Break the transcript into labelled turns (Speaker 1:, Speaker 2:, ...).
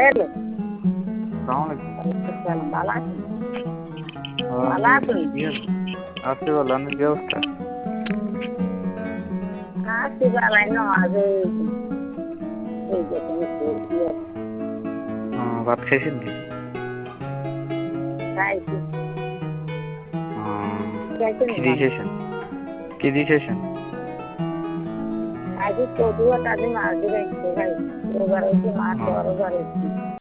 Speaker 1: Hello,
Speaker 2: সালাম আলাইকুম।
Speaker 1: সালাম, ভালো আছেন? ভালো
Speaker 2: ওয়ালাইকুম
Speaker 1: আছেন?
Speaker 2: কি আছে? আছি ভালো, আপনার কি অবস্থা?
Speaker 1: আছি ভালোই নামাজ এই দেখেন
Speaker 2: ভাত খাইছেন কি?
Speaker 1: খাইছি,
Speaker 2: আহ,
Speaker 1: খাইছেন
Speaker 2: কি দিয়ে
Speaker 1: মানে
Speaker 2: খাইছেন? কি দিয়ে খাইছেন?
Speaker 1: আজকে কদুয়া তাদের মাছ দিয়ে খাইছি, এবার হচ্ছে মাছ
Speaker 2: আহ,
Speaker 1: বড় বাড়াইছি।